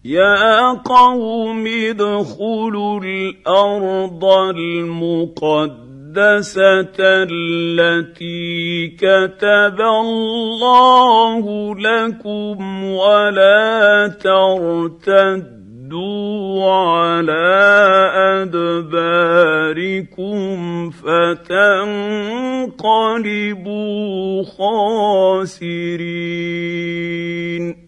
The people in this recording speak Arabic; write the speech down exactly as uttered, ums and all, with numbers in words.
يا قوم ادخلوا الأرض المقدسة التي كتب الله لكم ولا ترتدوا على أدباركم فتنقلبوا خاسرين.